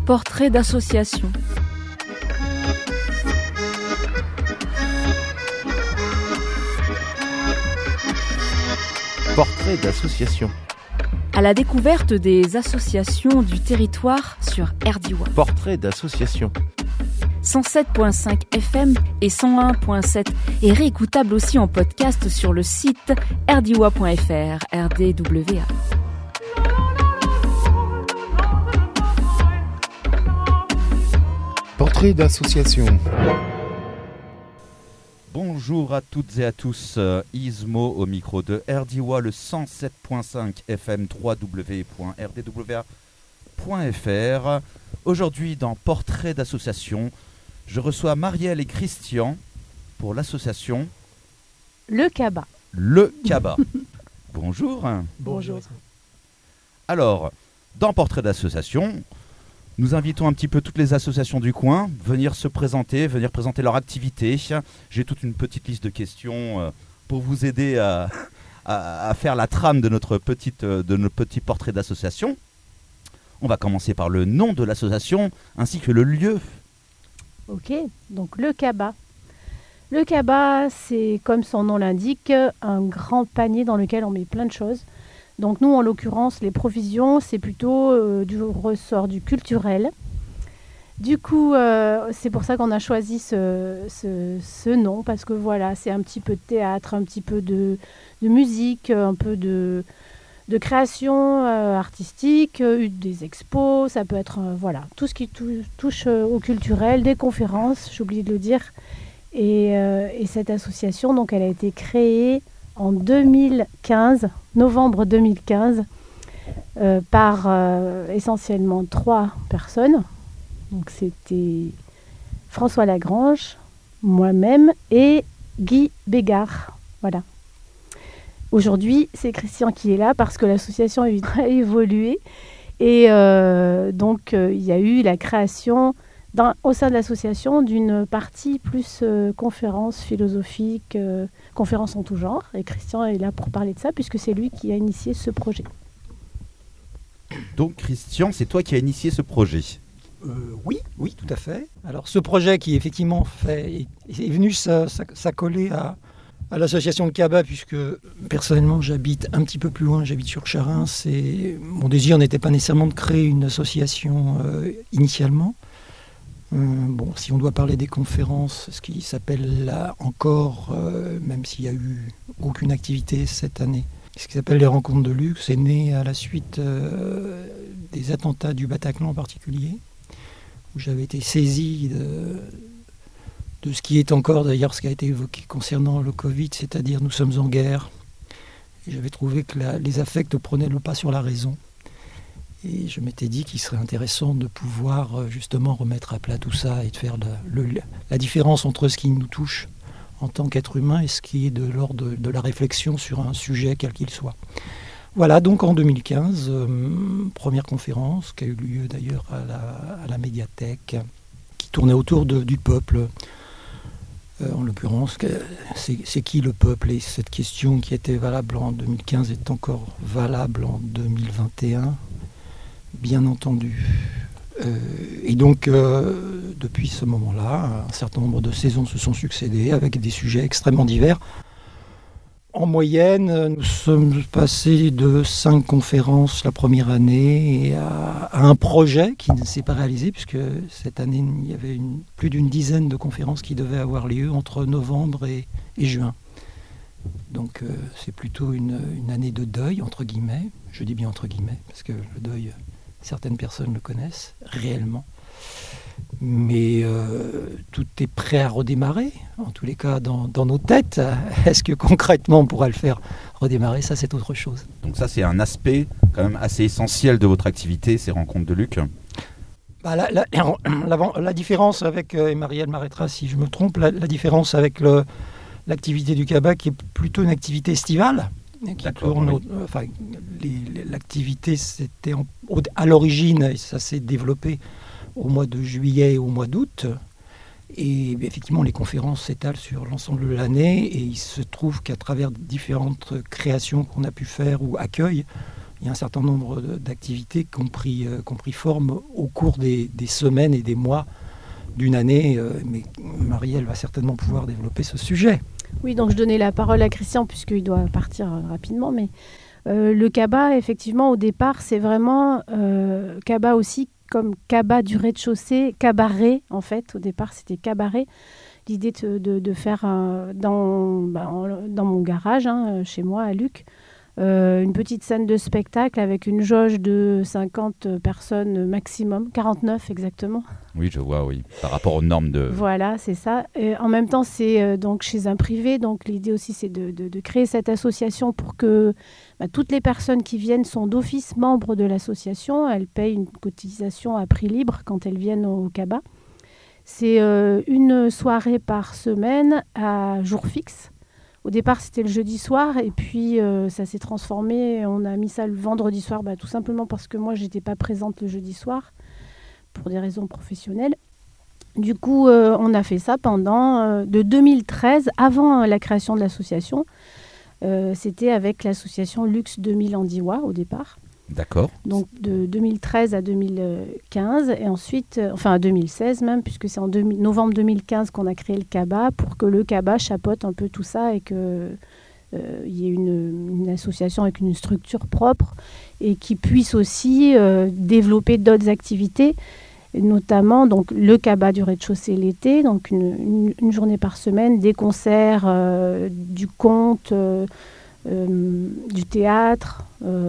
Portrait d'association. Portrait d'association. À la découverte des associations du territoire sur RDIWA. Portrait d'association. 107.5 FM et 101.7 et réécoutable aussi en podcast sur le site rdiwa.fr, RDWA. Portrait d'association. Bonjour à toutes et à tous, Ismo au micro de RDIWA, le 107.5 FM 3w.rdwa.fr. Aujourd'hui dans Portrait d'association, je reçois Marielle et Christian pour l'association Le Cabas. Le Cabas. Bonjour. Bonjour. Alors, dans Portrait d'association, nous invitons un petit peu toutes les associations du coin, venir se présenter, venir présenter leur activité. J'ai toute une petite liste de questions pour vous aider à faire la trame de notre petit portrait d'association. On va commencer par le nom de l'association ainsi que le lieu. Ok, donc le Cabas. Le Cabas, c'est comme son nom l'indique, un grand panier dans lequel on met plein de choses. Donc nous, en l'occurrence, les provisions, c'est plutôt du ressort du culturel. Du coup, c'est pour ça qu'on a choisi ce nom, parce que voilà, c'est un petit peu de théâtre, un petit peu de musique, un peu de création artistique, des expos, ça peut être voilà, tout ce qui touche au culturel, des conférences, j'ai oublié de le dire. Et cette association, donc, elle a été créée en 2015, novembre 2015, par essentiellement 3 personnes. Donc c'était François Lagrange, moi-même et Guy Bégard. Voilà. Aujourd'hui, c'est Christian qui est là parce que l'association a évolué. Et donc, il y a eu la création au sein de l'association d'une partie plus conférences philosophiques, conférences en tout genre. Et Christian est là pour parler de ça puisque c'est lui qui a initié ce projet. Donc Christian, c'est toi qui as initié ce projet. Oui, tout à fait. Alors ce projet qui effectivement est venu s'accoler à l'association de Cabas, puisque personnellement j'habite un petit peu plus loin, j'habite sur Charins. Mon désir n'était pas nécessairement de créer une association initialement. Si on doit parler des conférences, ce qui s'appelle là encore, même s'il n'y a eu aucune activité cette année, ce qui s'appelle les rencontres de luxe, c'est né à la suite des attentats du Bataclan en particulier, où j'avais été saisi de ce qui est encore d'ailleurs ce qui a été évoqué concernant le Covid, c'est-à-dire nous sommes en guerre. Et j'avais trouvé que les affects prenaient le pas sur la raison. Et je m'étais dit qu'il serait intéressant de pouvoir justement remettre à plat tout ça et de faire la différence entre ce qui nous touche en tant qu'être humain et ce qui est de l'ordre de la réflexion sur un sujet quel qu'il soit. Voilà, donc en 2015, première conférence qui a eu lieu d'ailleurs à la médiathèque, qui tournait autour du peuple. En l'occurrence, c'est qui le peuple? Et cette question qui était valable en 2015 est encore valable en 2021. Bien entendu. Et donc, depuis ce moment-là, un certain nombre de saisons se sont succédées avec des sujets extrêmement divers. En moyenne, nous sommes passés de 5 conférences la première année à un projet qui ne s'est pas réalisé, puisque cette année, il y avait plus d'une dizaine de conférences qui devaient avoir lieu entre novembre et juin. Donc, c'est plutôt une année de deuil, entre guillemets. Je dis bien entre guillemets, parce que le deuil... Certaines personnes le connaissent réellement. Mais tout est prêt à redémarrer, en tous les cas dans nos têtes. Est-ce que concrètement on pourra le faire redémarrer? Ça, c'est autre chose. Donc ça, c'est un aspect quand même assez essentiel de votre activité, ces rencontres de Luc. La différence avec, et Marielle m'arrêtera si je me trompe, la différence avec l'activité du Cabas qui est plutôt une activité estivale, qui tourne, oui. L'activité c'était à l'origine, et ça s'est développé au mois de juillet et au mois d'août, et effectivement les conférences s'étalent sur l'ensemble de l'année, et il se trouve qu'à travers différentes créations qu'on a pu faire ou accueils, il y a un certain nombre d'activités qui ont pris forme au cours des semaines et des mois d'une année. Mais Marielle va certainement pouvoir développer ce sujet. Oui, donc je donnais la parole à Christian puisqu'il doit partir rapidement. Mais le CABA, effectivement, au départ, c'est vraiment CABA aussi comme CABA du rez-de-chaussée, cabaret en fait. Au départ, c'était cabaret. L'idée de faire dans mon garage, chez moi à Luc, une petite scène de spectacle avec une jauge de 50 personnes maximum, 49 exactement. Oui, je vois, oui. Par rapport aux normes de... Voilà, c'est ça. En même temps, c'est donc chez un privé. Donc l'idée aussi, c'est de créer cette association pour que toutes les personnes qui viennent sont d'office membres de l'association. Elles payent une cotisation à prix libre quand elles viennent au CABA. C'est une soirée par semaine à jour fixe. Au départ, c'était le jeudi soir et puis ça s'est transformé. On a mis ça le vendredi soir, tout simplement parce que moi, je n'étais pas présente le jeudi soir pour des raisons professionnelles. Du coup, on a fait ça pendant de 2013, avant la création de l'association. C'était avec l'association Luxe 2000 Andiwa au départ. D'accord. Donc de 2013 à 2015 et ensuite, à 2016 même, puisque c'est en novembre 2015 qu'on a créé le CABA pour que le CABA chapeaute un peu tout ça et qu'il y ait une association avec une structure propre et qui puisse aussi développer d'autres activités, notamment donc, le CABA du rez-de-chaussée l'été, donc une journée par semaine, des concerts, du conte, du théâtre,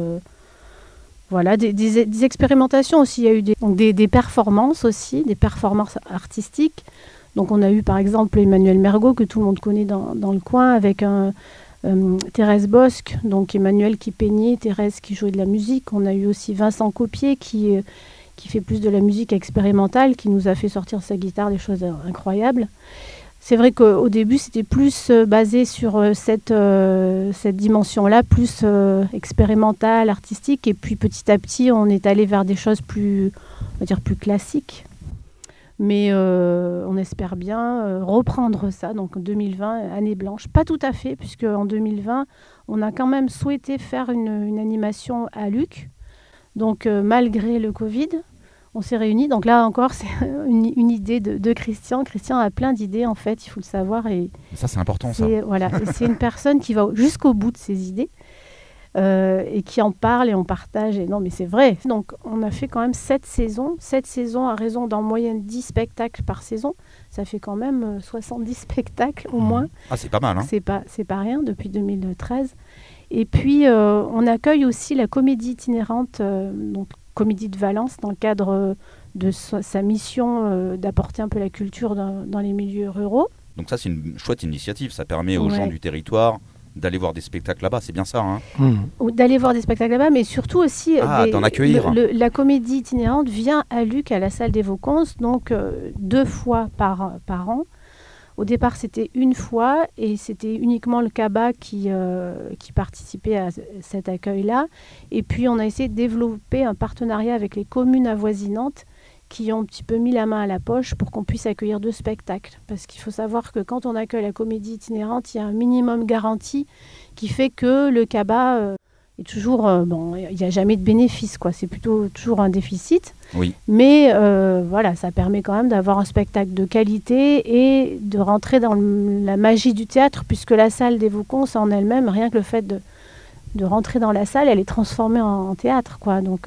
voilà, des expérimentations aussi. Il y a eu des performances aussi, des performances artistiques. Donc on a eu par exemple Emmanuel Mergault, que tout le monde connaît dans le coin, avec Thérèse Bosque, donc Emmanuel qui peignait, Thérèse qui jouait de la musique. On a eu aussi Vincent Copier qui fait plus de la musique expérimentale, qui nous a fait sortir sa guitare, des choses incroyables. C'est vrai qu'au début, c'était plus basé sur cette dimension-là, plus expérimentale, artistique. Et puis petit à petit, on est allé vers des choses plus classiques. Mais on espère bien reprendre ça. Donc 2020, année blanche. Pas tout à fait, puisque en 2020, on a quand même souhaité faire une animation à Luc. Donc malgré le Covid, on s'est réunis. Donc là encore, c'est une idée de Christian. Christian a plein d'idées, en fait, il faut le savoir. Et ça, c'est important, ça. Voilà, c'est une personne qui va jusqu'au bout de ses idées et qui en parle et on partage. Et non, mais c'est vrai. Donc, on a fait quand même 7 saisons. 7 saisons à raison d'en moyenne 10 spectacles par saison. Ça fait quand même 70 spectacles au moins. Ah, c'est pas mal, hein. C'est pas rien depuis 2013. Et puis, on accueille aussi la comédie itinérante, donc Comédie de Valence, dans le cadre de sa mission d'apporter un peu la culture dans les milieux ruraux. Donc ça, c'est une chouette initiative. Ça permet aux gens du territoire d'aller voir des spectacles là-bas. C'est bien ça, hein. D'aller voir des spectacles là-bas, mais surtout aussi d'en accueillir. La comédie itinérante vient à Luc, à la salle des Vauconces, donc 2 fois par an. Au départ, c'était une fois et c'était uniquement le CABA qui participait à cet accueil-là. Et puis, on a essayé de développer un partenariat avec les communes avoisinantes qui ont un petit peu mis la main à la poche pour qu'on puisse accueillir 2 spectacles. Parce qu'il faut savoir que quand on accueille la comédie itinérante, il y a un minimum garanti qui fait que le CABA est toujours... il n'y a jamais de bénéfice, quoi. C'est plutôt toujours un déficit. Oui. Mais voilà, ça permet quand même d'avoir un spectacle de qualité et de rentrer dans la magie du théâtre, puisque la salle des Vauconces en elle-même, rien que le fait de rentrer dans la salle, elle est transformée en théâtre, quoi. Donc,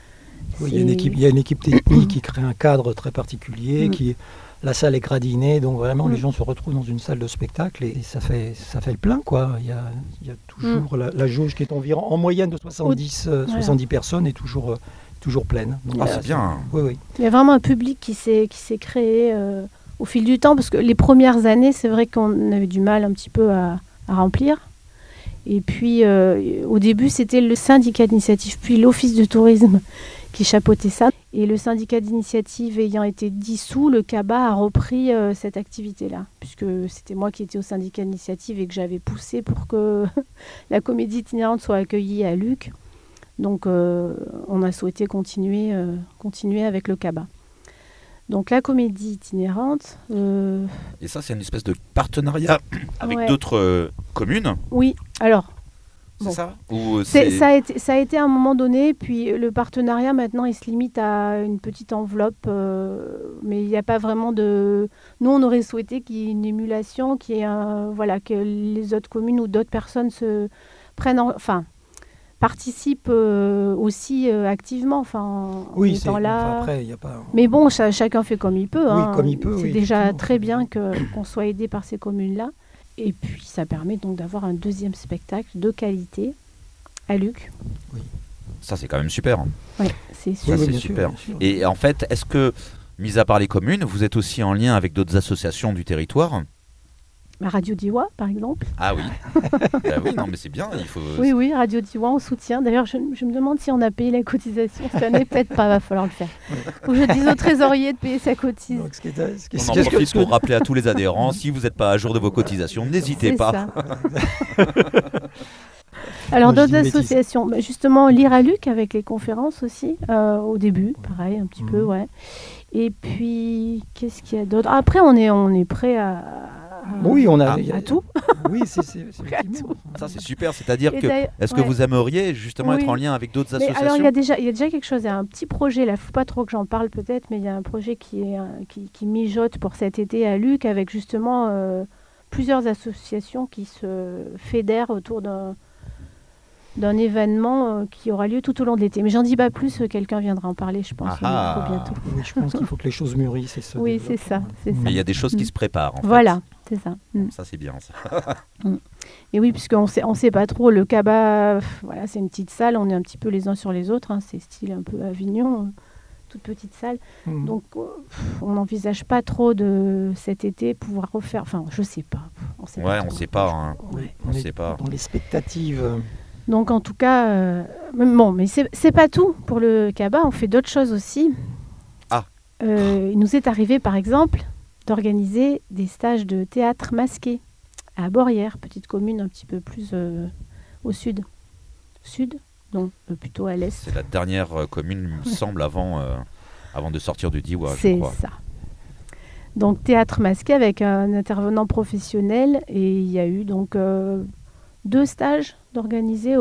il y a une équipe technique qui crée un cadre très particulier, la salle est gradinée, donc vraiment les gens se retrouvent dans une salle de spectacle et ça fait le plein, quoi. Il y a toujours la jauge qui est environ en moyenne de 70 personnes est toujours pleine. Donc, c'est bien. Oui. Il y a vraiment un public qui s'est créé au fil du temps, parce que les premières années, c'est vrai qu'on avait du mal un petit peu à remplir. Et puis, au début, c'était le syndicat d'initiative, puis l'office de tourisme qui chapeautait ça. Et le syndicat d'initiative ayant été dissous, le CABA a repris cette activité-là, puisque c'était moi qui étais au syndicat d'initiative et que j'avais poussé pour que la comédie itinérante soit accueillie à Luc. Donc, on a souhaité continuer avec le CABA. Donc, la comédie itinérante... Et ça, c'est une espèce de partenariat avec d'autres communes. Oui, alors... c'est Bon. ça Ou Ça a été à un moment donné, puis le partenariat maintenant il se limite à une petite enveloppe, mais il n'y a pas vraiment de... Nous on aurait souhaité qu'il y ait une émulation, voilà, que les autres communes ou d'autres personnes participent aussi activement, en étant là. Après, y a pas... Mais bon, chacun fait comme il peut. Oui, hein. comme il peut, C'est oui, déjà effectivement. très bien qu'on soit aidé par ces communes-là. Et puis ça permet donc d'avoir un deuxième spectacle de qualité à Luc. Ça, c'est quand même super. Oui, c'est Ça, sûr. c'est bien sûr, super. bien sûr. Et en fait, est-ce que, mis à part les communes, vous êtes aussi en lien avec d'autres associations du territoire ? La Radio Diwa, par exemple. Ah oui. Oui, non, mais c'est bien. Il faut. Oui, Radio Diwa, on soutient. D'ailleurs, je me demande si on a payé la cotisation. Cette année, peut-être pas, va falloir le faire. Faut que je dise au trésorier de payer sa cotise. Donc, On en profite pour rappeler à tous les adhérents, si vous n'êtes pas à jour de vos cotisations, n'hésitez C'est pas. ça. Alors, Moi, je dis d'autres une bêtise. associations, justement, Lire à Luc avec les conférences aussi, au début, pareil, un petit peu, ouais. Et puis, qu'est-ce qu'il y a d'autre ? Après, on est prêt à Oui, on a... à tout. Oui, c'est effectivement. Ça, c'est super. C'est-à-dire Et que, d'ailleurs- est-ce que ouais. vous aimeriez justement Oui. être en lien avec d'autres Mais associations ? alors, il y a déjà quelque chose, il y a un petit projet, là, il ne faut pas trop que j'en parle peut-être, mais il y a un projet qui mijote pour cet été à Luc avec justement plusieurs associations qui se fédèrent autour d'un événement qui aura lieu tout au long de l'été. Mais j'en dis pas plus, quelqu'un viendra en parler, je pense, Ah. bientôt. Oui, je pense qu'il faut que les choses mûrissent et se Oui, développent. c'est ça, c'est ça. Mais il y a des choses qui se préparent. En fait. Voilà, c'est ça. Ça, c'est bien. Ça. Et oui, puisqu'on sait pas trop, le Cabas, voilà, c'est une petite salle, on est un petit peu les uns sur les autres, hein, c'est style un peu Avignon, toute petite salle. Mhm. Donc, on n'envisage pas trop de cet été pouvoir refaire. Enfin, je sais pas. On sait Ouais, pas on trop. sait pas. Hein. Ouais. On est sait pas. dans l'expectative. Donc, en tout cas, bon, mais c'est pas tout pour le Cabas. On fait d'autres choses aussi. Ah. Il nous est arrivé, par exemple, d'organiser des stages de théâtre masqué à Borrières, petite commune un petit peu plus au sud. Sud ? Non, plutôt à l'est. C'est la dernière commune, il me semble, avant de sortir du Diwa, je C'est crois. ça. Donc théâtre masqué avec un intervenant professionnel et il y a eu donc 2 stages d'organiser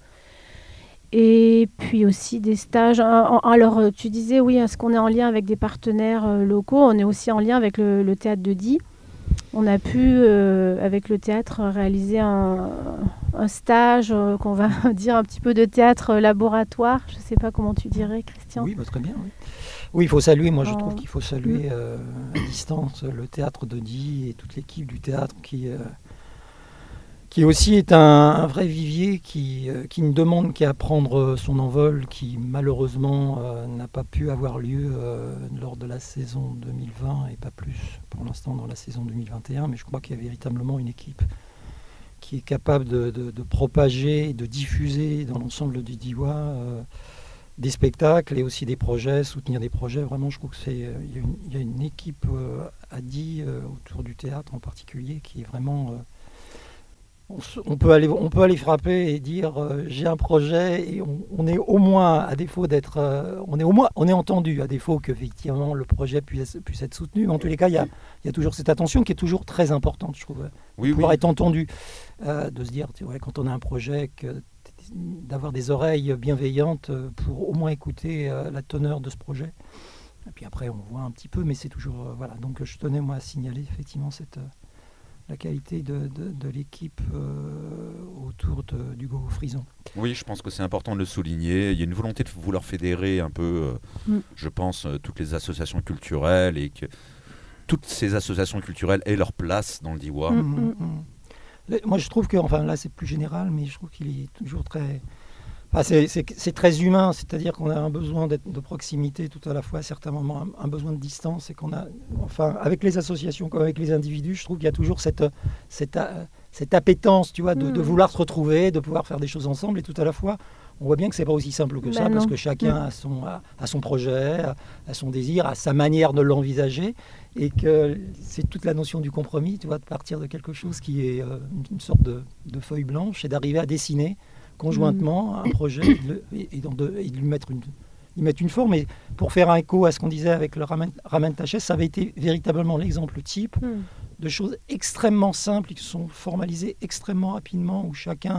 et puis aussi des stages. Alors tu disais oui, est-ce qu'on est en lien avec des partenaires locaux ? On est aussi en lien avec le théâtre de Die. On a pu avec le théâtre réaliser un stage qu'on va dire un petit peu de théâtre laboratoire. Je ne sais pas comment tu dirais, Christian. Oui, très bien. Oui. Oui, il faut saluer, moi je Oh. trouve qu'il faut saluer à distance le théâtre de Die et toute l'équipe du théâtre qui aussi est un vrai vivier qui ne demande qu'à prendre son envol, qui malheureusement n'a pas pu avoir lieu lors de la saison 2020 et pas plus pour l'instant dans la saison 2021, mais je crois qu'il y a véritablement une équipe qui est capable de propager et de diffuser dans l'ensemble du Diwa des spectacles et aussi des projets, soutenir des projets. Vraiment, je trouve qu'il y a une équipe à Die autour du théâtre en particulier qui est vraiment... on peut aller frapper et dire j'ai un projet et on est au moins, à défaut d'être... on est entendu, à défaut qu'effectivement le projet puisse être soutenu. En tous les cas, il y a toujours cette attention qui est toujours très importante, je trouve. Oui, Pouvoir oui. être entendu, de se dire, quand on a un projet, d'avoir des oreilles bienveillantes pour au moins écouter la teneur de ce projet. Et puis après, on voit un petit peu, mais c'est toujours... voilà. Donc je tenais, moi, à signaler effectivement la qualité de l'équipe autour d'Hugo Frison. Oui, je pense que c'est important de le souligner. Il y a une volonté de vouloir fédérer un peu, je pense, toutes les associations culturelles et que toutes ces associations culturelles aient leur place dans le Diwa. Moi, je trouve que, enfin là, c'est plus général, mais je trouve qu'il est toujours très... Enfin, c'est très humain, c'est-à-dire qu'on a un besoin de proximité tout à la fois, à certains moments, un besoin de distance, et qu'on a, enfin, avec les associations comme avec les individus, je trouve qu'il y a toujours cette appétence, tu vois, de vouloir se retrouver, de pouvoir faire des choses ensemble, et tout à la fois, on voit bien que c'est pas aussi simple que ça, parce que chacun a son projet, a son désir, a sa manière de l'envisager, et que c'est toute la notion du compromis, tu vois, de partir de quelque chose qui est une sorte de feuille blanche, et d'arriver à dessiner conjointement un projet et de lui mettre une forme. Et pour faire un écho à ce qu'on disait avec le Ramen Tachès, ça avait été véritablement l'exemple type de choses extrêmement simples qui sont formalisées extrêmement rapidement, où chacun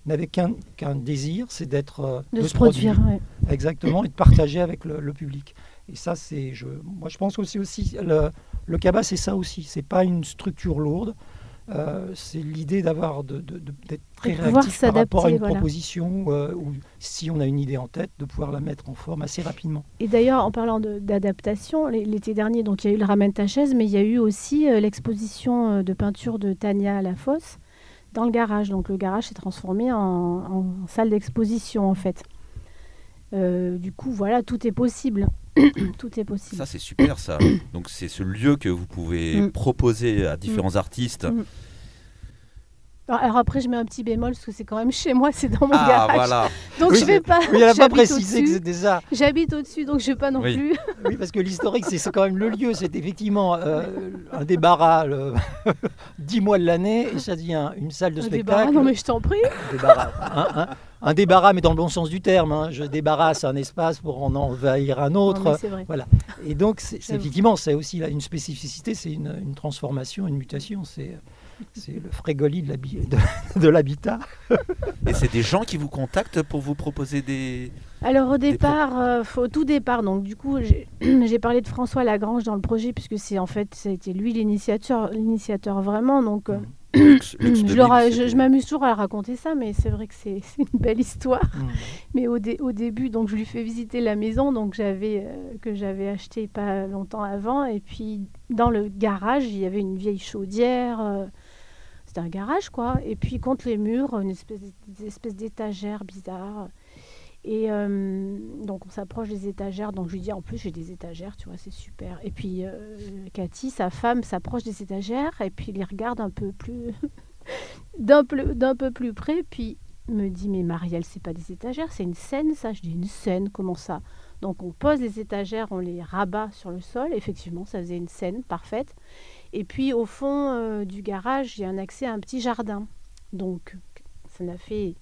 n'avait qu'un désir, c'est d'être de se produire. Ouais. Exactement, et de partager avec le public. Et ça, moi je pense aussi le CABA, c'est ça aussi. C'est pas une structure lourde. C'est l'idée d'être très réactif par rapport à une proposition ou si on a une idée en tête, de pouvoir la mettre en forme assez rapidement. Et d'ailleurs, en parlant d'adaptation, l'été dernier, donc il y a eu le Ramène ta chaise, mais il y a eu aussi l'exposition de peinture de Tania Lafosse dans le garage. Donc le garage s'est transformé en salle d'exposition en fait. Du coup, voilà, tout est possible. Tout est possible. Ça, c'est super, ça. Donc, c'est ce lieu que vous pouvez proposer à différents artistes. Alors après, je mets un petit bémol parce que c'est quand même chez moi, c'est dans mon garage. Voilà. Donc je vais pas. Oui, elle n'a pas précisé que c'était ça. J'habite au-dessus, donc je ne vais pas non plus. Oui, parce que l'historique, c'est quand même le lieu. C'est effectivement un débarras 10 mois de l'année et ça devient une salle de spectacle. Débarras, non mais je t'en prie. Un débarras, mais dans le bon sens du terme. Hein. Je débarrasse un espace pour en envahir un autre. Non, c'est vrai. Voilà. Et donc, effectivement, c'est aussi là, une spécificité, c'est une transformation, une mutation. C'est le frégoli de l'habitat. Et c'est des gens qui vous contactent pour vous proposer des... Alors au départ, au tout départ, donc du coup, j'ai parlé de François Lagrange dans le projet, puisque ça a été lui l'initiateur vraiment. Donc je m'amuse toujours à raconter ça, mais c'est vrai que c'est une belle histoire. Mais au début, donc je lui fais visiter la maison que j'avais achetée pas longtemps avant. Et puis dans le garage, il y avait une vieille chaudière. C'était un garage, quoi. Et puis contre les murs, une espèce d'étagère bizarre. Et donc on s'approche des étagères. Donc je lui dis, en plus j'ai des étagères, tu vois, c'est super. Et puis Cathy, sa femme, s'approche des étagères et puis les regarde un peu plus d'un peu plus près. Puis me dit, mais Marielle, c'est pas des étagères, c'est une scène, ça. Je dis, une scène, comment ça? Donc on pose les étagères, on les rabat sur le sol. Effectivement, ça faisait une scène parfaite. Et puis au fond du garage, il y a un accès à un petit jardin. Donc ça m'a fait...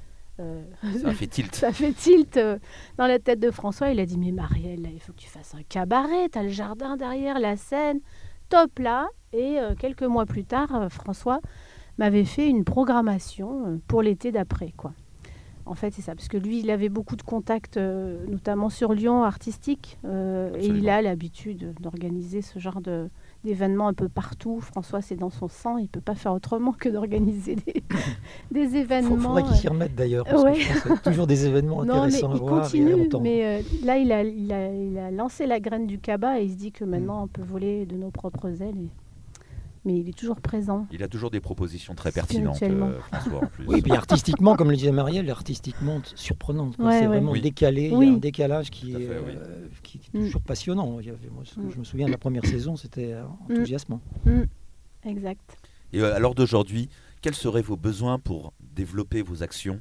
ça fait tilt. Ça fait tilt dans la tête de François. Il a dit, mais Marielle, là, il faut que tu fasses un cabaret. Tu as le jardin derrière, la scène. Top là. Et quelques mois plus tard, François m'avait fait une programmation pour l'été d'après, quoi. En fait, c'est ça. Parce que lui, il avait beaucoup de contacts, notamment sur Lyon, artistiques. Et il a l'habitude d'organiser ce genre d'événements un peu partout. François, c'est dans son sang. Il ne peut pas faire autrement que d'organiser des événements. Il faudrait qu'il s'y remette d'ailleurs. Parce que je pense qu'il y a toujours des événements intéressants à voir. Il continue, mais là, il a lancé la graine du CABA et il se dit que maintenant, on peut voler de nos propres ailes. Mais il est toujours présent. Il a toujours des propositions très pertinentes, François, en plus. Oui, puis artistiquement, comme le disait Marielle, artistiquement surprenante. Ouais, c'est vraiment décalé. Oui. Il y a un décalage qui est toujours passionnant. Je me souviens de la première saison, c'était enthousiasmant. Exact. Et à l'heure d'aujourd'hui, quels seraient vos besoins pour développer vos actions?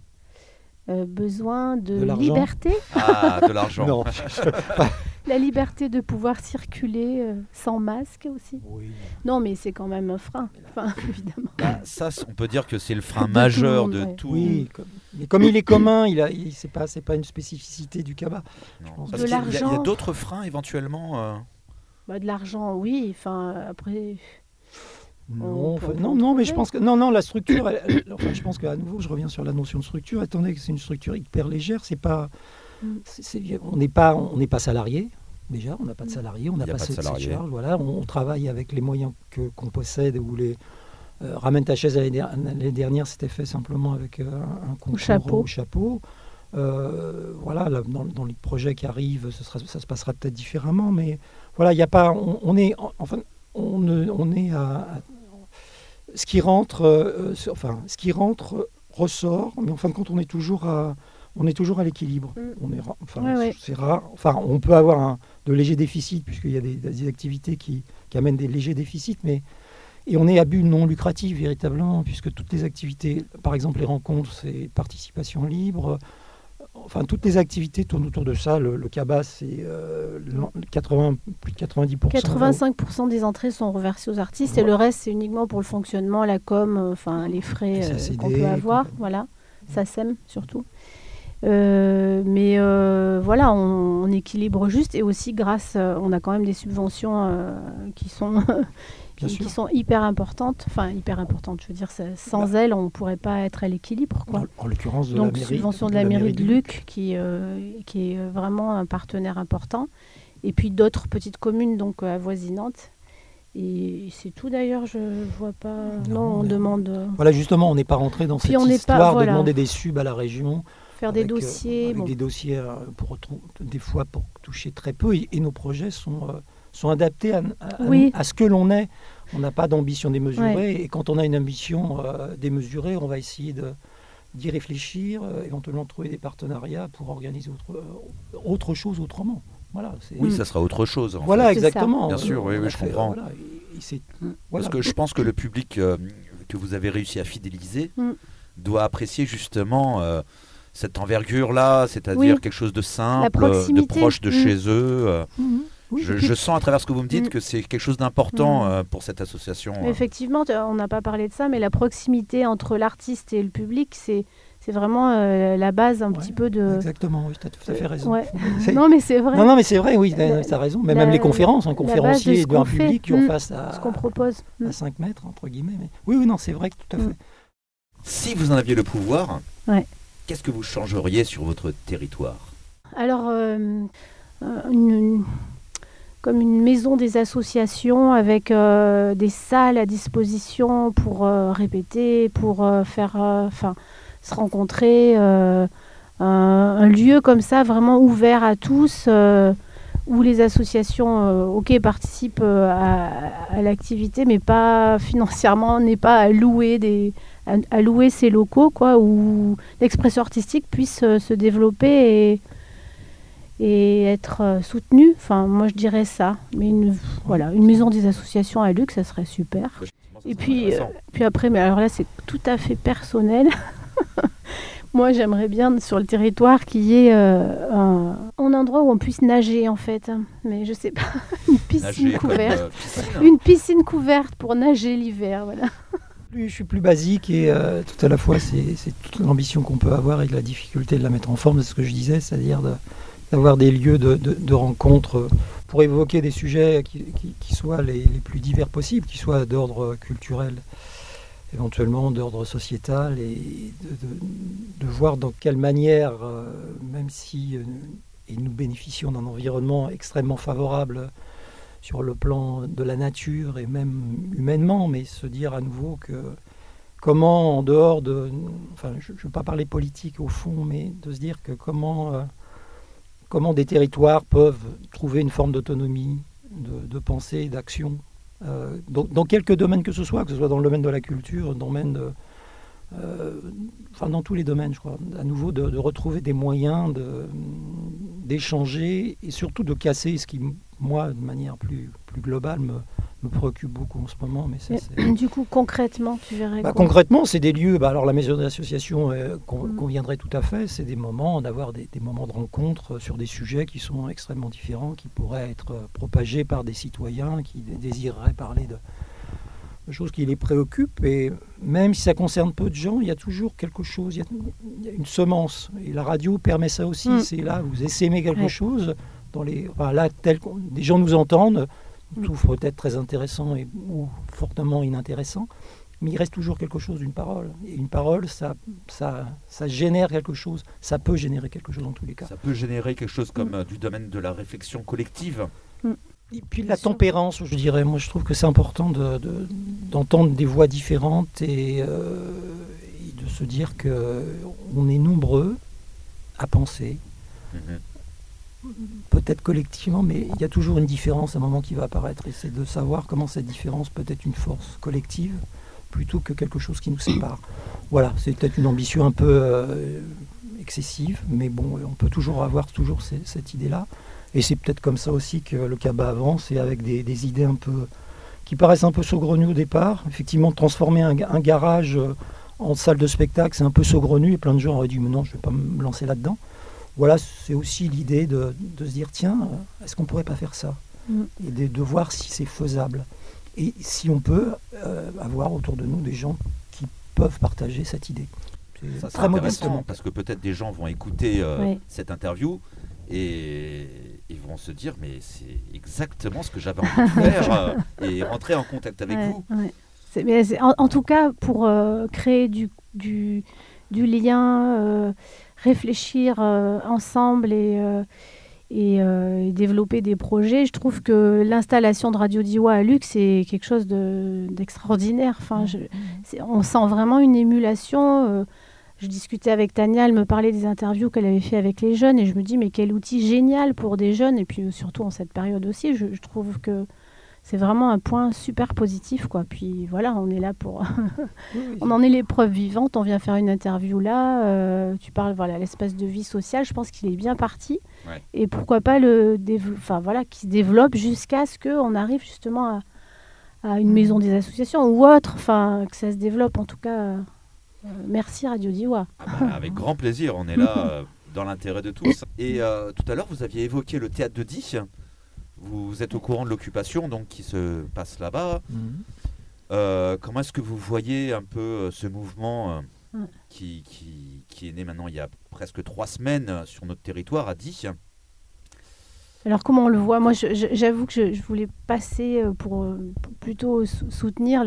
Besoin de liberté. Ah, de l'argent. Non. La liberté de pouvoir circuler sans masque aussi. Oui. Non, mais c'est quand même un frein, évidemment. Ça, on peut dire que c'est le frein majeur de tout. Oui, mais comme il est commun, c'est pas une spécificité du CABA. De l'argent. Il y a d'autres freins éventuellement. De l'argent, oui. Après. Non, mais je pense que la structure. Je pense qu'à nouveau, je reviens sur la notion de structure. Étant donné que c'est une structure hyper légère, c'est pas. On n'est pas salarié. Déjà, on n'a pas de salarié, on n'a pas cette charge. Voilà, on travaille avec les moyens qu'on possède. Ou les Ramène ta chaise l'année dernière, c'était fait simplement avec un concours au chapeau. Voilà, là, dans les projets qui arrivent, ça se passera peut-être différemment, mais voilà, il y a pas. On est à ce qui rentre, ce qui rentre ressort, mais en fin de compte, on est toujours à l'équilibre. C'est rare. On peut avoir de légers déficits, puisqu'il y a des activités qui amènent des légers déficits, et on est à but non lucratif, véritablement, puisque toutes les activités, par exemple les rencontres, c'est participation libre. Toutes les activités tournent autour de ça. Le CABA, c'est plus de 90%. 85% des entrées sont reversées aux artistes, et le reste, c'est uniquement pour le fonctionnement, la com, les frais qu'on peut avoir. Voilà, SACEM surtout. Mais on équilibre juste, et aussi on a quand même des subventions qui sont Bien sûr. qui sont hyper importantes. Enfin, hyper importantes, je veux dire, sans elles, on ne pourrait pas être à l'équilibre, quoi. En l'occurrence de Donc, la mairie. subvention de la mairie de Luc, qui est vraiment un partenaire important. Et puis d'autres petites communes donc avoisinantes. Et c'est tout d'ailleurs, je vois pas. Non, on demande Voilà, justement, on n'est pas rentré dans cette on n'est histoire pas, de voilà. demander des subs à la région. faire des dossiers. Avec des dossiers, des fois pour toucher très peu. Et nos projets sont adaptés à ce que l'on est. On n'a pas d'ambition démesurée. Ouais. Et quand on a une ambition démesurée, on va essayer d'y réfléchir, éventuellement trouver des partenariats pour organiser autre chose autrement. Voilà, Oui, ça sera autre chose. Voilà, fait. exactement. Bien sûr, oui, je comprends. Voilà, Parce que je pense que le public que vous avez réussi à fidéliser doit apprécier justement cette envergure-là, c'est-à-dire quelque chose de simple, de proche de chez eux. Je sens à travers ce que vous me dites que c'est quelque chose d'important pour cette association. Effectivement, on n'a pas parlé de ça, mais la proximité entre l'artiste et le public, c'est vraiment la base un petit peu de... Exactement, oui, tu as tout à fait raison. Ouais. Non, mais c'est vrai. Non, mais c'est vrai, oui, tu as raison. Mais même les conférences, un conférencier devant un public qui en face à, ce qu'on propose. À 5 mètres, entre guillemets. Mais... Oui, non, c'est vrai, tout à fait. Si vous en aviez le pouvoir, qu'est-ce que vous changeriez sur votre territoire ? Alors, comme une maison des associations avec des salles à disposition pour répéter, pour se rencontrer, un lieu comme ça vraiment ouvert à tous, où les associations participent à l'activité, mais pas financièrement, n'est pas à louer ces locaux, quoi, où l'expression artistique puisse se développer et être soutenue. Enfin, moi je dirais ça. Mais une maison des associations à Luc, ça serait super. Et puis après, mais alors là c'est tout à fait personnel. Moi j'aimerais bien sur le territoire qu'il y ait un endroit où on puisse nager en fait. Mais je sais pas, une piscine couverte. Une piscine couverte pour nager l'hiver, voilà. Je suis plus basique et tout à la fois c'est toute l'ambition qu'on peut avoir et la difficulté de la mettre en forme, c'est ce que je disais, c'est-à-dire d'avoir des lieux de rencontres pour évoquer des sujets qui soient les plus divers possibles, qui soient d'ordre culturel, éventuellement d'ordre sociétal, et de voir dans quelle manière, même si et nous bénéficions d'un environnement extrêmement favorable sur le plan de la nature et même humainement, mais se dire à nouveau que comment en dehors de... Enfin, je ne veux pas parler politique au fond, mais de se dire que comment des territoires peuvent trouver une forme d'autonomie, de pensée, d'action, dans quelques domaines que ce soit dans le domaine de la culture, dans tous les domaines, je crois, à nouveau de retrouver des moyens d'échanger et surtout de casser ce qui, moi, de manière plus globale, me préoccupe beaucoup en ce moment. Mais ça, du coup, concrètement, tu verrais concrètement, c'est des lieux, alors la maison d'association conviendrait tout à fait, c'est des moments, d'avoir des moments de rencontre sur des sujets qui sont extrêmement différents, qui pourraient être propagés par des citoyens qui désireraient parler de choses qui les préoccupent, et même si ça concerne peu de gens, il y a toujours quelque chose, il y a une semence, et la radio permet ça aussi, c'est là, vous essaimez quelque chose, des gens nous entendent, tout peut-être très intéressant ou fortement inintéressant, mais il reste toujours quelque chose d'une parole, et une parole, ça génère quelque chose, ça peut générer quelque chose en tous les cas. Ça peut générer quelque chose comme du domaine de la réflexion collective. Et puis la tempérance, je dirais, moi je trouve que c'est important d'entendre des voix différentes et de se dire qu'on est nombreux à penser, peut-être collectivement, mais il y a toujours une différence à un moment qui va apparaître, et c'est de savoir comment cette différence peut être une force collective plutôt que quelque chose qui nous sépare. Voilà, c'est peut-être une ambition un peu excessive, mais bon, on peut toujours avoir cette idée-là. Et c'est peut-être comme ça aussi que le CABA avance, et avec des idées un peu qui paraissent un peu saugrenues au départ. Effectivement, transformer un garage en salle de spectacle, c'est un peu saugrenu, et plein de gens auraient dit mais non, je ne vais pas me lancer là-dedans. Voilà, c'est aussi l'idée de se dire tiens, est-ce qu'on ne pourrait pas faire ça ? Et de voir si c'est faisable. Et si on peut avoir autour de nous des gens qui peuvent partager cette idée. Ça, c'est très modestement. Parce que peut-être des gens vont écouter cette interview et ils vont se dire mais c'est exactement ce que j'avais envie de faire et rentrer en contact avec vous. Ouais. En tout cas, pour créer du lien, réfléchir ensemble et développer des projets, je trouve que l'installation de Radio Diois à Luc, c'est quelque chose d'extraordinaire. Enfin, on sent vraiment une émulation. Je discutais avec Tania, elle me parlait des interviews qu'elle avait fait avec les jeunes et je me dis mais quel outil génial pour des jeunes et puis surtout en cette période aussi, je trouve que c'est vraiment un point super positif, quoi. Puis voilà, on est là pour... on en est les preuves vivantes, on vient faire une interview là, tu parles, voilà, l'espace de vie sociale, je pense qu'il est bien parti. Ouais. Et pourquoi pas qu'il se développe jusqu'à ce qu'on arrive justement à une maison des associations ou autre, que ça se développe en tout cas. Merci Radio Diois. Avec grand plaisir, on est là dans l'intérêt de tous. Et tout à l'heure, vous aviez évoqué le théâtre de Die. Vous êtes au courant de l'occupation donc, qui se passe là-bas. Comment est-ce que vous voyez un peu ce mouvement qui est né maintenant il y a presque 3 semaines sur notre territoire à Die? Alors comment on le voit? Moi j'avoue que je voulais passer pour plutôt soutenir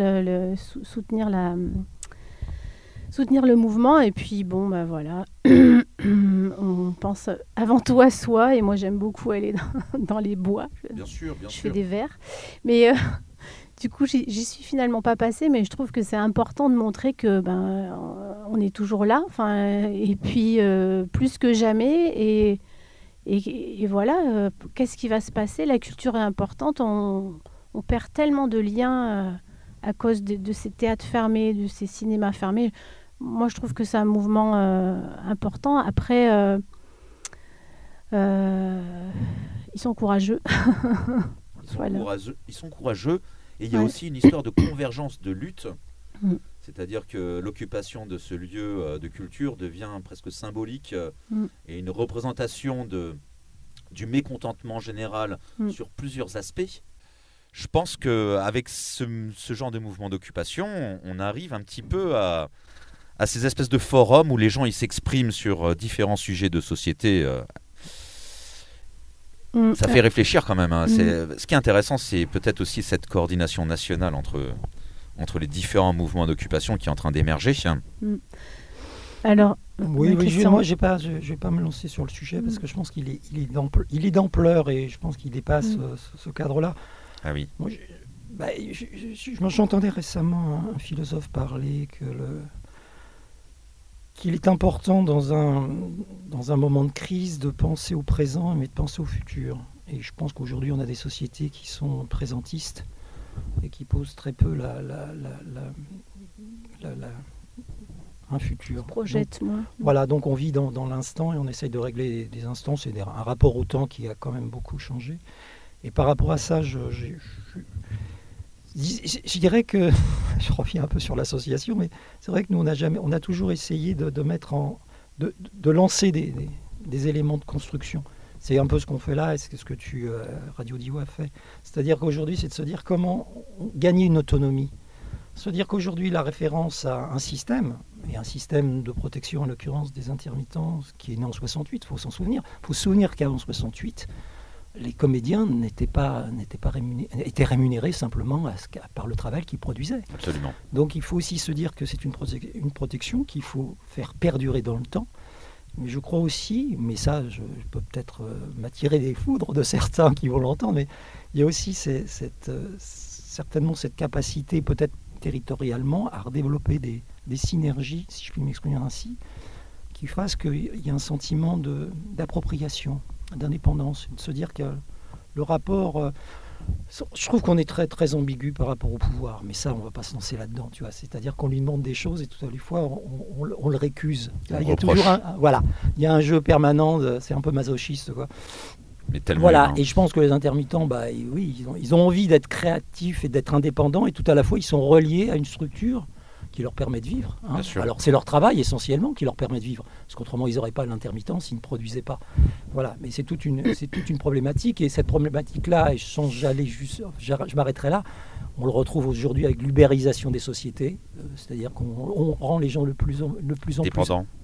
le mouvement et puis bon voilà on pense avant tout à soi et moi j'aime beaucoup aller dans les bois. Bien sûr. Je fais des verres mais du coup j'y suis finalement pas passée mais je trouve que c'est important de montrer que on est toujours là et puis plus que jamais et voilà qu'est-ce qui va se passer? La culture est importante, on perd tellement de liens à cause de ces théâtres fermés, de ces cinémas fermés. Moi, je trouve que c'est un mouvement important. Après, ils sont courageux. Ils sont courageux. Et il y a aussi une histoire de convergence de lutte. C'est-à-dire que l'occupation de ce lieu de culture devient presque symbolique et une représentation du mécontentement général sur plusieurs aspects. Je pense qu'avec ce genre de mouvement d'occupation, on arrive un petit peu à ces espèces de forums où les gens ils s'expriment sur différents sujets de société. Ça fait réfléchir quand même. Ce qui est intéressant, c'est peut-être aussi cette coordination nationale entre les différents mouvements d'occupation qui est en train d'émerger. Alors, moi, je vais pas me lancer sur le sujet parce que je pense qu'il est d'ampleur et je pense qu'il dépasse ce cadre-là. Ah oui. Moi, j'entendais récemment un philosophe parler qu'il est important dans un moment de crise de penser au présent mais de penser au futur. Et je pense qu'aujourd'hui on a des sociétés qui sont présentistes et qui posent très peu un futur. Projette, moi. Voilà, donc on vit dans l'instant et on essaye de régler des instants. C'est un rapport au temps qui a quand même beaucoup changé. Et par rapport à ça, je dirais que, je reviens un peu sur l'association, mais c'est vrai que nous, on a toujours essayé de lancer des éléments de construction. C'est un peu ce qu'on fait là et c'est ce que Radio Diois fait. C'est-à-dire qu'aujourd'hui, c'est de se dire comment gagner une autonomie. Se dire qu'aujourd'hui, la référence à un système, et un système de protection, en l'occurrence des intermittents, qui est né en 68, il faut s'en souvenir. Il faut se souvenir qu'avant 68, les comédiens étaient rémunérés simplement par le travail qu'ils produisaient. Absolument. Donc il faut aussi se dire que c'est une protection qu'il faut faire perdurer dans le temps. Mais je crois aussi, mais ça je peux peut-être m'attirer des foudres de certains qui vont l'entendre, mais il y a aussi certainement cette capacité peut-être territorialement à redévelopper des synergies, si je puis m'exprimer ainsi, qui fassent qu'il y a un sentiment d'appropriation, d'indépendance, de se dire que le rapport... je trouve qu'on est très, très ambigu par rapport au pouvoir, mais ça, on ne va pas se lancer là-dedans, tu vois. C'est-à-dire qu'on lui demande des choses et tout à fois, on le récuse. Là, il y a toujours il y a un jeu permanent, c'est un peu masochiste, quoi. Mais tellement voilà, humain. Et je pense que les intermittents, oui, ils ont envie d'être créatifs et d'être indépendants, et tout à la fois, ils sont reliés à une structure qui leur permet de vivre. Hein. Alors c'est leur travail essentiellement qui leur permet de vivre, parce qu'autrement ils n'auraient pas l'intermittence s'ils ne produisaient pas. Voilà, mais c'est toute une problématique, et cette problématique-là, et je m'arrêterai là, on le retrouve aujourd'hui avec l'ubérisation des sociétés, c'est-à-dire qu'on rend les gens le plus en dépendants.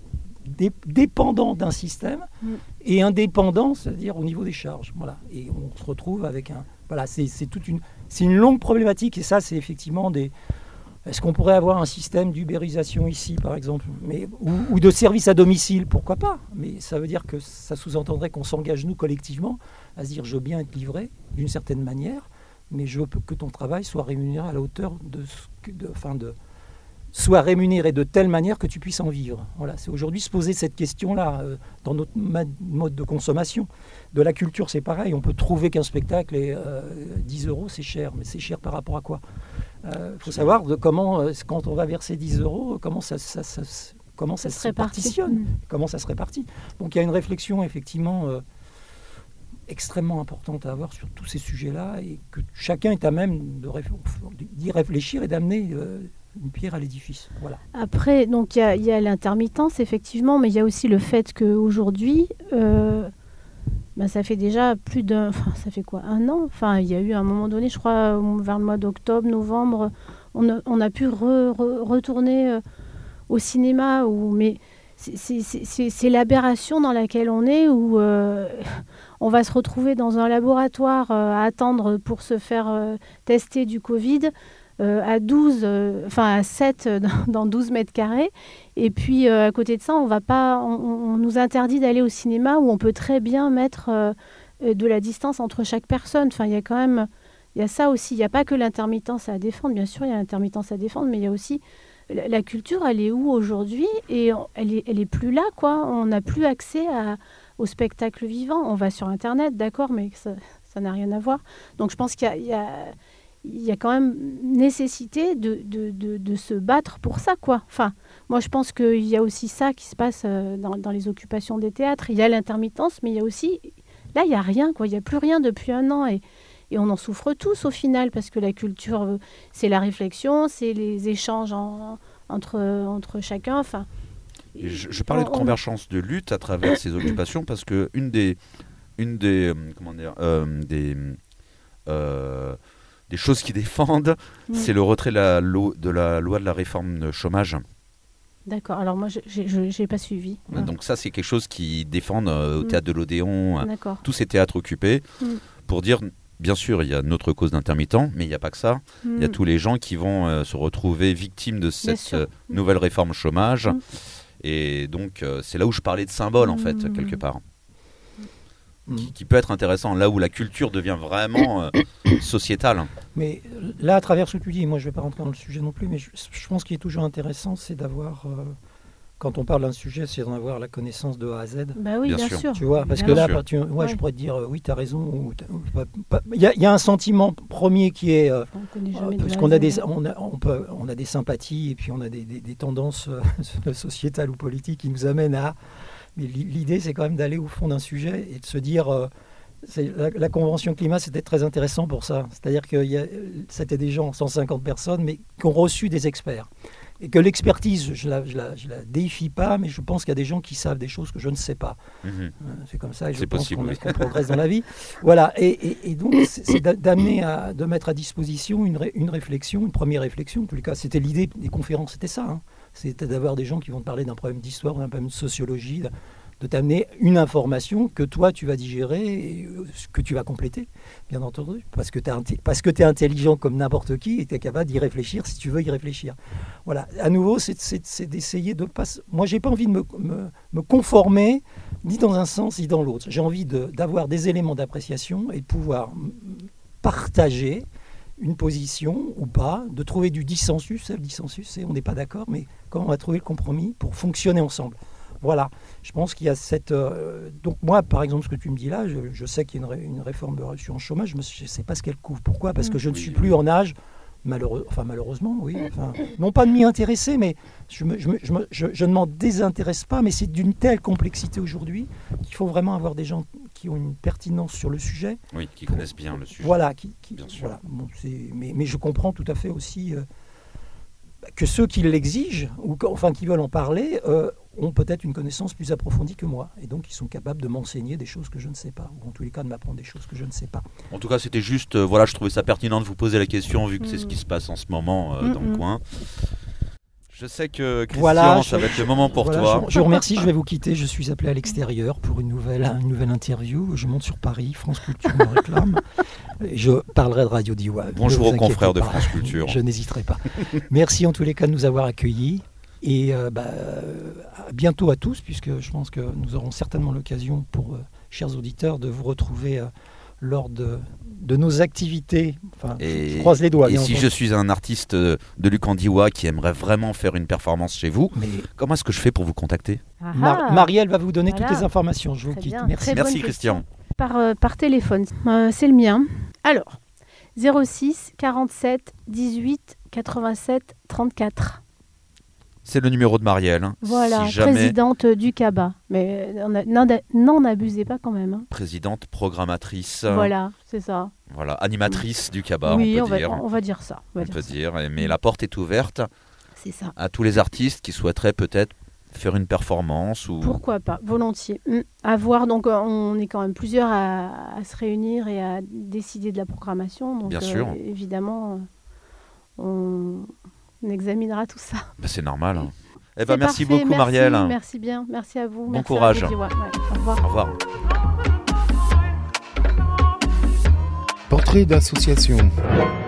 dépendant d'un système et indépendant, c'est-à-dire au niveau des charges. Voilà. Et on se retrouve avec un... Voilà, c'est une longue problématique et ça, c'est effectivement des... Est-ce qu'on pourrait avoir un système d'ubérisation ici, par exemple, ou de service à domicile? Pourquoi pas? Mais ça veut dire que ça sous-entendrait qu'on s'engage, nous, collectivement, à se dire je veux bien être livré d'une certaine manière, mais je veux que ton travail soit rémunéré à la hauteur soit rémunéré de telle manière que tu puisses en vivre. Voilà, c'est aujourd'hui se poser cette question-là dans notre mode de consommation. De la culture, c'est pareil. On peut trouver qu'un spectacle est 10 €, c'est cher. Mais c'est cher par rapport à quoi? Faut savoir comment, quand on va verser 10 €, comment ça se répartitionne, comment ça se répartit. Donc il y a une réflexion effectivement extrêmement importante à avoir sur tous ces sujets-là et que chacun est à même d'y réfléchir et d'amener une pierre à l'édifice. Voilà. Après, donc il y a l'intermittence effectivement, mais il y a aussi le fait qu'aujourd'hui, ça fait déjà ça fait quoi, 1 an? Enfin, il y a eu à un moment donné, je crois, vers le mois d'octobre, novembre, on a pu retourner au cinéma, mais c'est l'aberration dans laquelle on est, où on va se retrouver dans un laboratoire à attendre pour se faire tester du Covid, à 7 dans 12 mètres carrés. Et puis, à côté de ça, on nous interdit d'aller au cinéma où on peut très bien mettre de la distance entre chaque personne. Enfin, il y a ça aussi. Il n'y a pas que l'intermittence à défendre. Bien sûr, il y a l'intermittence à défendre, mais il y a aussi... La culture, elle est où aujourd'hui? Et elle est plus là, quoi. On n'a plus accès au spectacle vivant. On va sur Internet, d'accord, mais ça n'a rien à voir. Donc, je pense qu'il y a quand même nécessité de se battre pour ça, quoi. Enfin, moi, je pense qu'il y a aussi ça qui se passe dans les occupations des théâtres. Il y a l'intermittence, mais il y a aussi... Là, il n'y a rien, quoi. Il n'y a plus rien depuis 1 an. Et on en souffre tous, au final, parce que la culture, c'est la réflexion, c'est les échanges entre chacun. Enfin, je parlais de convergence de lutte à travers ces occupations, parce que une des choses qu'ils défendent, c'est le retrait de la loi de la réforme de chômage. D'accord, alors moi je n'ai pas suivi. Donc ça, c'est quelque chose qu'ils défendent au théâtre de l'Odéon, tous ces théâtres occupés, pour dire, bien sûr, il y a notre cause d'intermittents, mais il n'y a pas que ça. Il y a tous les gens qui vont se retrouver victimes de cette nouvelle réforme chômage. Et donc, c'est là où je parlais de symbole, en fait, quelque part. Qui peut être intéressant, là où la culture devient vraiment sociétale. Mais là, à travers ce que tu dis, moi je ne vais pas rentrer dans le sujet non plus, mais je pense qu'il est toujours intéressant, c'est d'avoir, quand on parle d'un sujet, c'est d'en avoir la connaissance de A à Z. Bah oui, bien sûr. Tu vois, parce que là, je pourrais te dire, oui, tu as raison. Il y a un sentiment premier qui est, parce qu'on a des sympathies et puis on a des tendances sociétales ou politiques qui nous amènent à... Mais l'idée, c'est quand même d'aller au fond d'un sujet et de se dire... la Convention climat, c'était très intéressant pour ça. C'est-à-dire que c'était des gens, 150 personnes, mais qui ont reçu des experts. Et que l'expertise, je la déifie pas, mais je pense qu'il y a des gens qui savent des choses que je ne sais pas. C'est comme ça, et je pense qu'on progresse dans la vie. Voilà, et donc, c'est de mettre à disposition une réflexion, une première réflexion. En tous les cas, c'était l'idée des conférences, c'était ça. C'était d'avoir des gens qui vont te parler d'un problème d'histoire, d'un problème de sociologie, de t'amener une information que toi tu vas digérer et que tu vas compléter, bien entendu, parce que tu es intelligent comme n'importe qui et tu es capable d'y réfléchir si tu veux y réfléchir. Voilà, à nouveau, c'est d'essayer de pas... Moi, j'ai pas envie de me conformer ni dans un sens ni dans l'autre. J'ai envie d'avoir des éléments d'appréciation et de pouvoir partager une position ou pas, de trouver du dissensus. Le dissensus, c'est on n'est pas d'accord, mais comment on va trouver le compromis pour fonctionner ensemble. Voilà, je pense qu'il y a cette... Donc moi, par exemple, ce que tu me dis là, je sais qu'il y a une réforme de l'assurance chômage, je ne sais pas ce qu'elle couvre. Pourquoi ? Parce que je ne suis plus en âge, malheureusement, oui. Non pas de m'y intéresser, mais je ne m'en désintéresse pas, mais c'est d'une telle complexité aujourd'hui qu'il faut vraiment avoir des gens qui ont une pertinence sur le sujet. Oui, qui connaissent bien le sujet. Voilà, bien sûr. Voilà. Bon, mais je comprends tout à fait aussi que ceux qui l'exigent, ou qui veulent en parler, ont peut-être une connaissance plus approfondie que moi. Et donc, ils sont capables de m'enseigner des choses que je ne sais pas. Ou en tous les cas, de m'apprendre des choses que je ne sais pas. En tout cas, c'était juste... je trouvais ça pertinent de vous poser la question, vu que c'est ce qui se passe en ce moment dans le coin. Je sais que Christian, Voilà, ça va être le moment pour Voilà, toi. je vous remercie, je vais vous quitter. Je suis appelé à l'extérieur pour une nouvelle interview. Je monte sur Paris, France Culture me réclame. Et je parlerai de Radio Diois. Bonjour Ne vous aux confrères inquiétez de pas, France Culture. Je n'hésiterai pas. Merci en tous les cas de nous avoir accueillis. Et à bientôt à tous, puisque je pense que nous aurons certainement l'occasion, pour chers auditeurs, de vous retrouver lors de nos activités. Enfin, je croise les doigts. Et bien si entendu. je suis un artiste de Lucandiwa qui aimerait vraiment faire une performance chez vous, Mais comment est-ce que je fais pour vous contacter? Marielle va vous donner Voilà. toutes les informations. Je vous Très quitte. bien. Merci. Très Merci bonne Christian. Par téléphone. C'est le mien. Alors, 06 47 18 87 34. C'est le numéro de Marielle. Voilà, Si jamais présidente du CABA. Mais n'en abusez pas quand même. Hein. présidente, programmatrice, Voilà, c'est ça. voilà, animatrice du CABA, oui, on peut dire. on va dire ça. On peut dire. Mais la porte est ouverte C'est ça. à tous les artistes qui souhaiteraient peut-être faire une performance ou Pourquoi pas, volontiers. À voir, donc on est quand même plusieurs à se réunir et à décider de la programmation. Donc, Bien sûr. Évidemment, on examinera tout ça. c'est normal. C'est Merci parfait, beaucoup Marielle. Merci bien, merci à vous. Bon merci courage. À vous, ouais, au revoir. Au revoir. Portrait d'association.